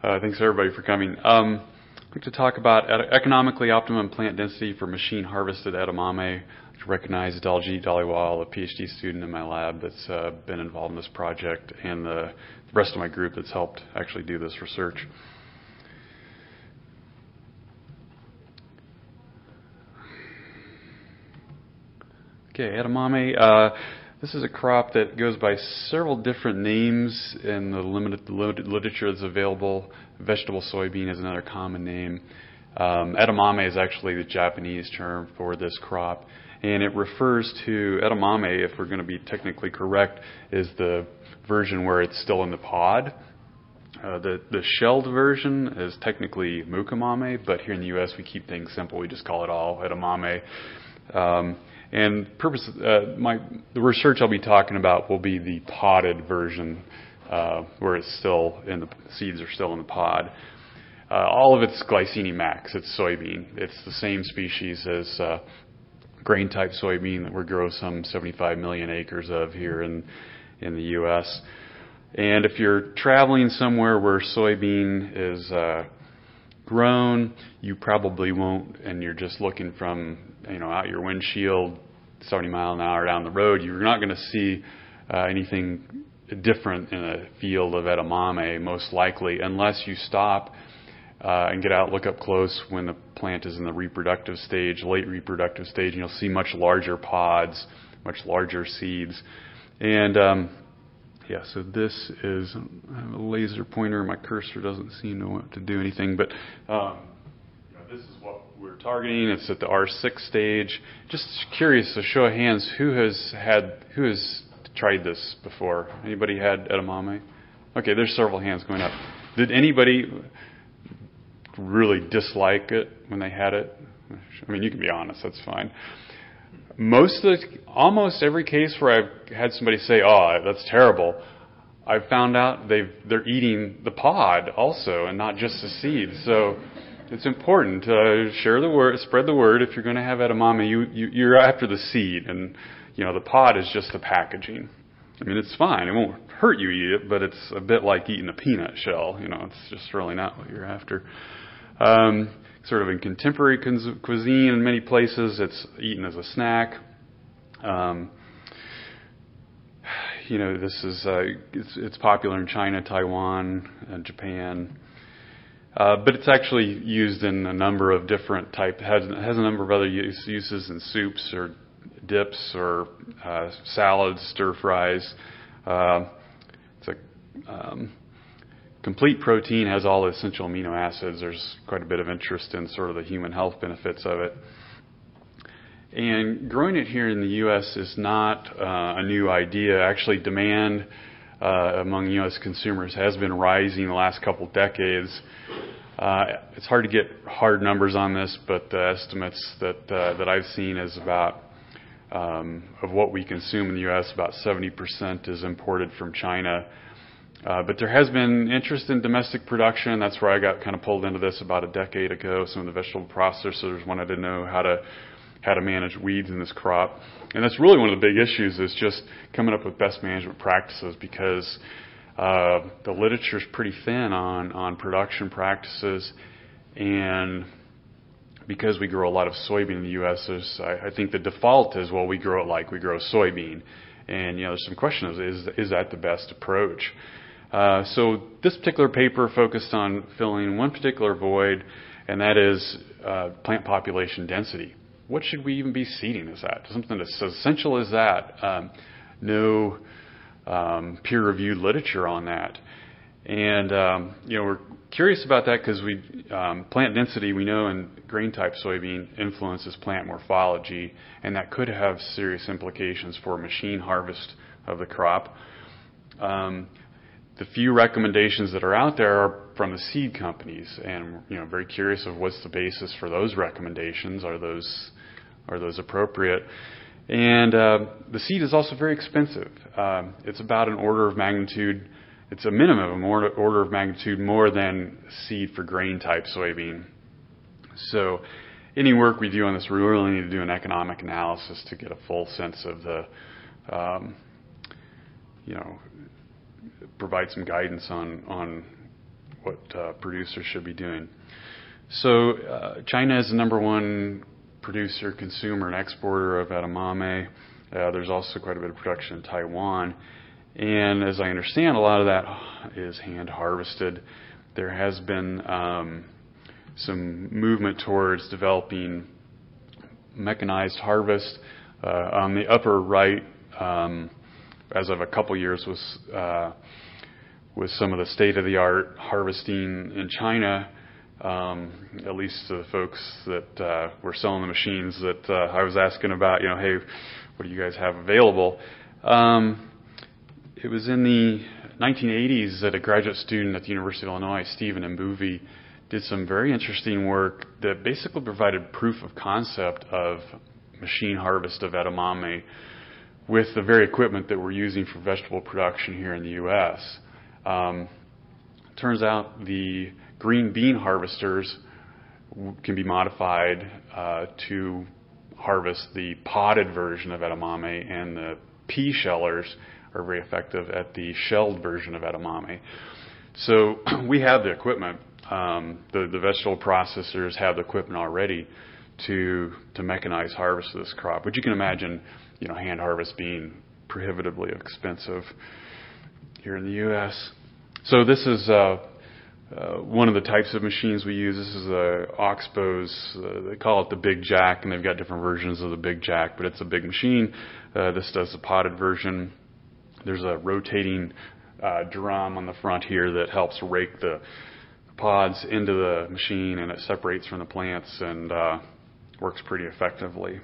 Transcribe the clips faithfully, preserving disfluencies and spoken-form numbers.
Uh, thanks everybody for coming. Um, I'd like to talk about economically optimum plant density for machine harvested edamame. I recognize Daljeet Dhaliwal, a PhD student in my lab that's uh, been involved in this project, and the rest of my group that's helped actually do this research. Okay, edamame. Uh, this is a crop that goes by several different names in the limited literature that's available. Vegetable soybean is another common name. Um, edamame is actually the Japanese term for this crop, and it refers to edamame, if we're going to be technically correct, is the version where it's still in the pod. Uh, the, the shelled version is technically mukamame, but here in the U S we keep things simple. We just call it all edamame. Um, And purpose, uh, my the research I'll be talking about will be the podded version, uh, where it's still in the seeds are still in the pod. Uh, all of it's Glycine max. It's soybean. It's the same species as uh, grain type soybean that we grow some seventy-five million acres of here in in the U S. And if you're traveling somewhere where soybean is uh, grown, you probably won't, and you're just looking from, you know, out your windshield, seventy mile an hour down the road, you're not going to see uh, anything different in a field of edamame, most likely, unless you stop uh, and get out, look up close when the plant is in the reproductive stage, late reproductive stage, and you'll see much larger pods, much larger seeds. And um, yeah, so this is, I have a laser pointer, my cursor doesn't seem to want to do anything, but um, you know, this is what we're targeting. It's at the R six stage. Just curious, a show of hands, who has had, who has tried this before? Anybody had edamame? Okay, there's several hands going up. Did anybody really dislike it when they had it? I mean, you can be honest, that's fine. Most of the, almost every case where I've had somebody say, "Oh, that's terrible," I've found out they've they're eating the pod also, and not just the seeds. So it's important to share the word, spread the word. If you're going to have edamame, you, you you're after the seed, and you know the pod is just the packaging. I mean, it's fine; it won't hurt you eat it, but it's a bit like eating a peanut shell. You know, it's just really not what you're after. Um, Sort of in contemporary cuisine in many places, it's eaten as a snack. Um, you know, this is uh, it's, it's popular in China, Taiwan, and Japan, uh, but it's actually used in a number of different type. Has has a number of other use, uses in soups or dips or uh, salads, stir fries. Uh, it's a um, Complete protein has all the essential amino acids. There's quite a bit of interest in sort of the human health benefits of it. And growing it here in the U S is not uh, a new idea. Actually, demand uh, among U S consumers has been rising the last couple decades. Uh, it's hard to get hard numbers on this, but the estimates that uh, that I've seen is about um, of what we consume in the U S, about seventy percent is imported from China. Uh, but there has been interest in domestic production. That's where I got kind of pulled into this about a decade ago. Some of the vegetable processors wanted to know how to how to manage weeds in this crop. And that's really one of the big issues, is just coming up with best management practices, because uh, the literature is pretty thin on, on production practices. And because we grow a lot of soybean in the U S, there's, I, I think the default is, well, we grow it like we grow soybean. And, you know, there's some questions, is, is that the best approach? Uh, so this particular paper focused on filling one particular void, and that is uh, plant population density. What should we even be seeding this at? Something as essential as that. Um, no um, peer-reviewed literature on that. And, um, you know, we're curious about that because we um, plant density, we know in grain-type soybean, influences plant morphology, and that could have serious implications for machine harvest of the crop. Um, The few recommendations that are out there are from the seed companies, and you know, very curious of what's the basis for those recommendations. Are those are those appropriate? And uh, the seed is also very expensive. Um, it's about an order of magnitude. It's a minimum of an order of magnitude more than seed for grain type soybean. So, any work we do on this, we really need to do an economic analysis to get a full sense of the, um, you know. Provide some guidance on, on what uh, producers should be doing. So uh, China is the number one producer, consumer, and exporter of edamame. Uh, there's also quite a bit of production in Taiwan. And as I understand, a lot of that is hand harvested. There has been um, some movement towards developing mechanized harvest. Uh, on the upper right, um, as of a couple years, was uh, with some of the state-of-the-art harvesting in China. Um, at least to the folks that uh, were selling the machines that uh, I was asking about, you know, hey, what do you guys have available? Um, it was in the nineteen eighties that a graduate student at the University of Illinois, Stephen Mbuvi, did some very interesting work that basically provided proof of concept of machine harvest of edamame with the very equipment that we're using for vegetable production here in the U S. Um, turns out the green bean harvesters can be modified uh, to harvest the podded version of edamame, and the pea shellers are very effective at the shelled version of edamame. So we have the equipment. Um, the, the vegetable processors have the equipment already to to mechanize harvest of this crop, but you can imagine, you know, hand harvest being prohibitively expensive here in the U S. So this is uh, uh, one of the types of machines we use. This is a Oxbow's, uh, they call it the Big Jack, and they've got different versions of the Big Jack, but it's a big machine. Uh, this does the potted version. There's a rotating uh, drum on the front here that helps rake the pods into the machine, and it separates from the plants and uh, works pretty effectively.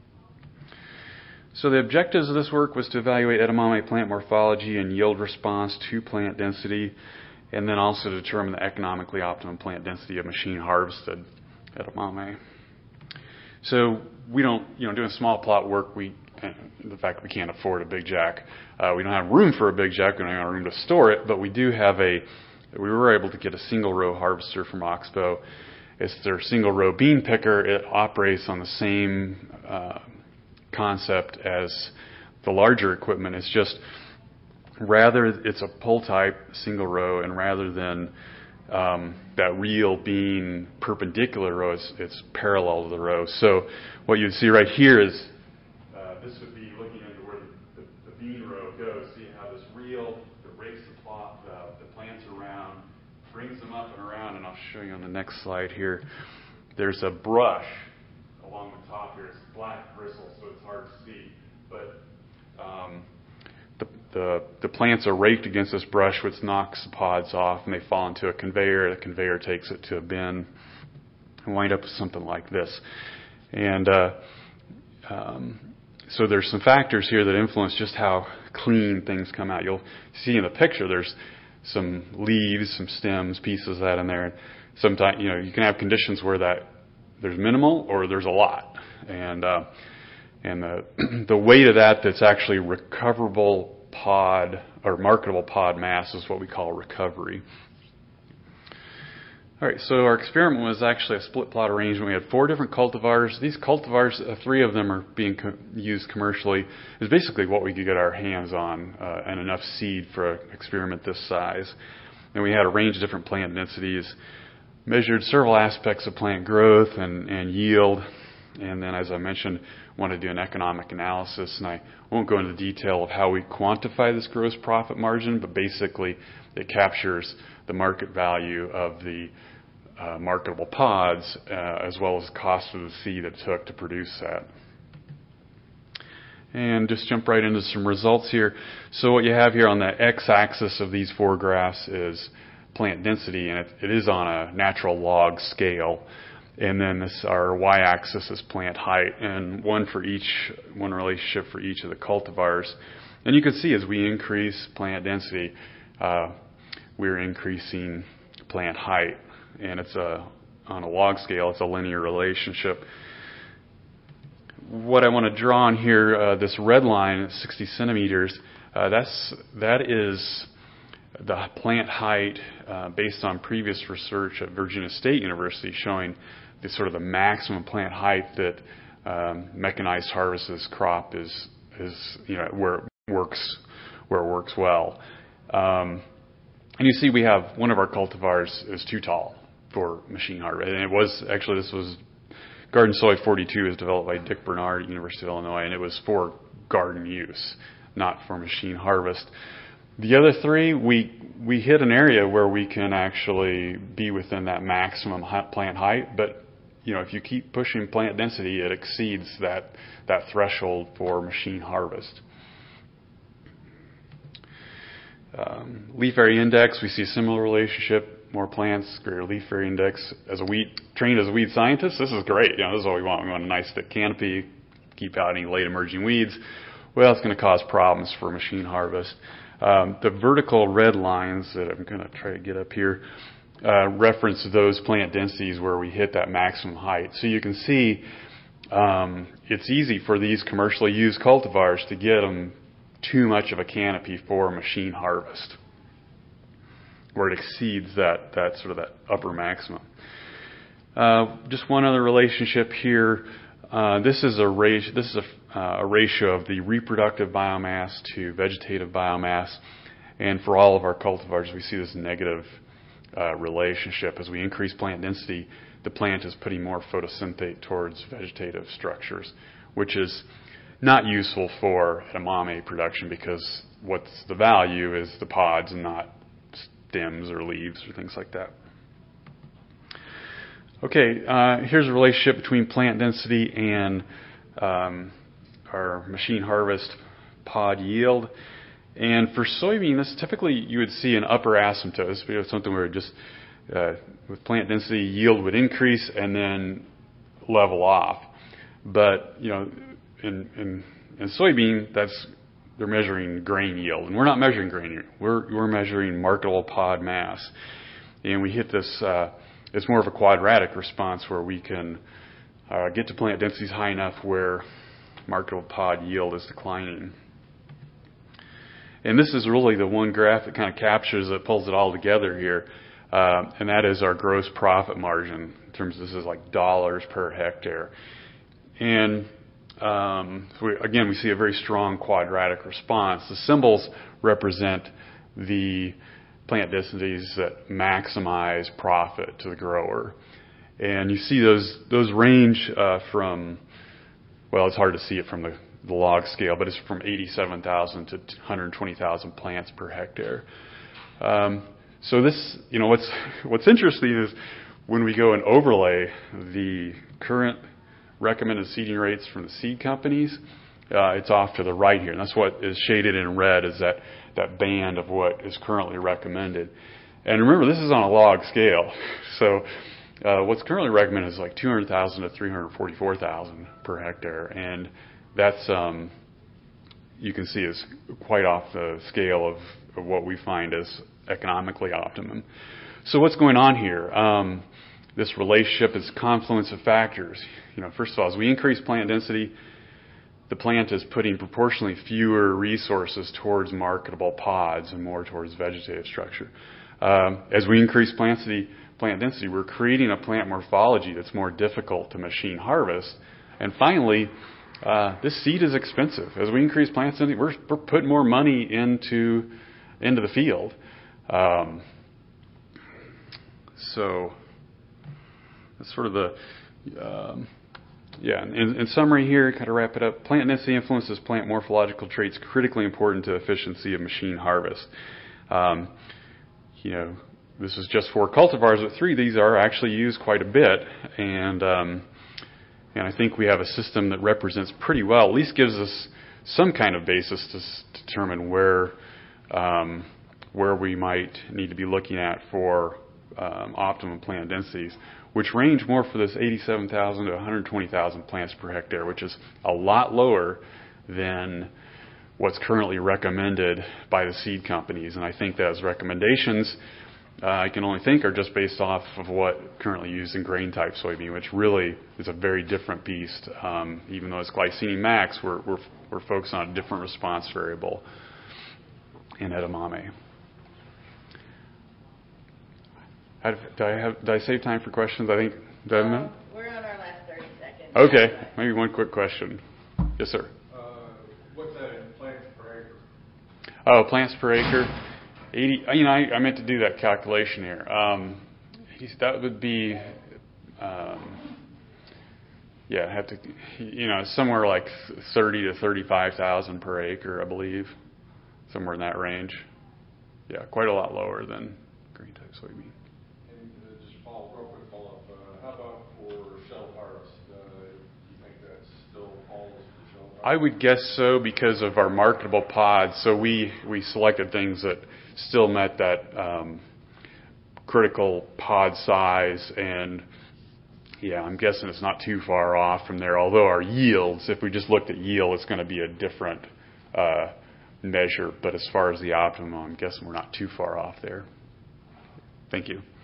So the objectives of this work was to evaluate edamame plant morphology and yield response to plant density, and then also determine the economically optimum plant density of machine harvested edamame. So we don't, you know, doing small plot work, we, the fact that we can't afford a Big Jack, uh, we don't have room for a Big Jack, we don't have room to store it, but we do have a, we were able to get a single row harvester from Oxbow. It's their single row bean picker. It operates on the same uh, concept as the larger equipment. It's just rather, it's a pull type single row, and rather than um, that real being perpendicular row, it's, it's parallel to the row. So what you'd see right here is uh, this would be looking into where the, the, the bean row goes. See how this reel that rakes the, plot, uh, the plants around, brings them up and around, and I'll show you on the next slide here. There's a brush along the top here. It's black bristles, so it's hard to see, but um, the, the the plants are raked against this brush, which knocks the pods off, and they fall into a conveyor. The conveyor takes it to a bin, and wind up with something like this. And uh, um, so there's some factors here that influence just how clean things come out. You'll see in the picture there's some leaves, some stems, pieces of that in there. Sometimes, you know, you can have conditions where that there's minimal or there's a lot, and uh, and the the weight of that that's actually recoverable pod or marketable pod mass is what we call recovery. All right, so our experiment was actually a split plot arrangement. We had four different cultivars. These cultivars, uh, three of them are being co- used commercially. It's basically what we could get our hands on uh, and enough seed for an experiment this size. And we had a range of different plant densities, measured several aspects of plant growth and, and yield, and then, as I mentioned, wanted to do an economic analysis. And I won't go into the detail of how we quantify this gross profit margin, but basically it captures the market value of the uh, marketable pods uh, as well as the cost of the seed it took to produce that. And just jump right into some results here. So what you have here on the x-axis of these four graphs is plant density, and it, it is on a natural log scale. And then this, our y-axis is plant height, and one for each, one relationship for each of the cultivars. And you can see as we increase plant density, uh, we're increasing plant height, and it's a on a log scale, it's a linear relationship. What I want to draw on here, uh, this red line, sixty centimeters, uh, that's that is the plant height uh, based on previous research at Virginia State University, showing the sort of the maximum plant height that um, mechanized harvest of this crop is is you know where it works where it works well. Um, And you see we have one of our cultivars is too tall for machine harvest. And it was, actually this was Garden Soy forty-two is developed by Dick Bernard at University of Illinois, and it was for garden use, not for machine harvest. The other three, we we hit an area where we can actually be within that maximum plant height, but you know, if you keep pushing plant density, it exceeds that that threshold for machine harvest. Um, leaf area index, we see a similar relationship. More plants, greater leaf area index. As a weed trained as a weed scientist, this is great. You know, this is what we want. We want a nice thick canopy, keep out any late emerging weeds. Well, it's going to cause problems for machine harvest. Um, the vertical red lines that I'm going to try to get up here uh, reference those plant densities where we hit that maximum height. So you can see um, it's easy for these commercially used cultivars to get them too much of a canopy for machine harvest, where it exceeds that, that sort of that upper maximum. Uh, just one other relationship here. Uh, this is a ratio. This is a, uh, a ratio of the reproductive biomass to vegetative biomass, and for all of our cultivars, we see this negative uh, relationship. As we increase plant density, the plant is putting more photosynthate towards vegetative structures, which is not useful for edamame production, because what's the value is the pods and not stems or leaves or things like that. Okay, uh, here's a relationship between plant density and um, our machine harvest pod yield. And for soybean, this typically you would see an upper asymptote. We have something where just uh, with plant density, yield would increase and then level off. But you know, in, in, in soybean, that's they're measuring grain yield, and we're not measuring grain yield. We're we're measuring marketable pod mass, and we hit this. Uh, it's more of a quadratic response where we can uh, get to plant densities high enough where marketable pod yield is declining. And this is really the one graph that kind of captures it, pulls it all together here, uh, and that is our gross profit margin. In terms of this is like dollars per hectare, and Um, so we, again, we see a very strong quadratic response. The symbols represent the plant densities that maximize profit to the grower. And you see those those range uh, from, well, it's hard to see it from the, the log scale, but it's from eighty-seven thousand to one hundred twenty thousand plants per hectare. Um, so this, you know, what's what's interesting is when we go and overlay the current recommended seeding rates from the seed companies, uh, it's off to the right here. And that's what is shaded in red, is that, that band of what is currently recommended. And remember, this is on a log scale. So uh, what's currently recommended is like two hundred thousand to three hundred forty-four thousand per hectare. And that's, um, you can see, is quite off the scale of, of what we find as economically optimum. So what's going on here? Um, This relationship is a confluence of factors. You know, first of all, as we increase plant density, the plant is putting proportionally fewer resources towards marketable pods and more towards vegetative structure. Um, as we increase plant density, plant density, we're creating a plant morphology that's more difficult to machine harvest. And finally, uh, this seed is expensive. As we increase plant density, we're, we're putting more money into into the field. Um, so. That's sort of the, um, yeah, in, in summary here, kind of wrap it up. Plant density influences plant morphological traits critically important to efficiency of machine harvest. Um, you know, this is just four cultivars, but three of these are actually used quite a bit. And, um, and I think we have a system that represents pretty well, at least gives us some kind of basis to s- determine where, um, where we might need to be looking at for um, optimum plant densities, which range more for this eighty-seven thousand to one hundred twenty thousand plants per hectare, which is a lot lower than what's currently recommended by the seed companies. And I think those recommendations, uh, I can only think, are just based off of what currently used in grain type soybean, which really is a very different beast. Um, even though it's glycine max, we're, we're, we're focused on a different response variable in edamame. Did I have? Did I save time for questions? I think. Did I have a minute? We're on our last thirty seconds. Okay, maybe one quick question. Yes, sir. Uh, what's that in plants per acre? Oh, plants per acre. eighty, you know, I, I meant to do that calculation here. Um, he's, that would be, um, yeah, have to, you know, somewhere like thirty to thirty-five thousand per acre, I believe, somewhere in that range. Yeah, quite a lot lower than green type soybean. And uh, just follow, real quick follow up. Uh, how about for shell harvest? Uh, do you think that still falls for shell harvest? I would guess so because of our marketable pods. So we we selected things that still met that um, critical pod size, and yeah, I'm guessing it's not too far off from there. Although our yields, if we just looked at yield, it's going to be a different uh, measure. But as far as the optimum, I'm guessing we're not too far off there. Thank you.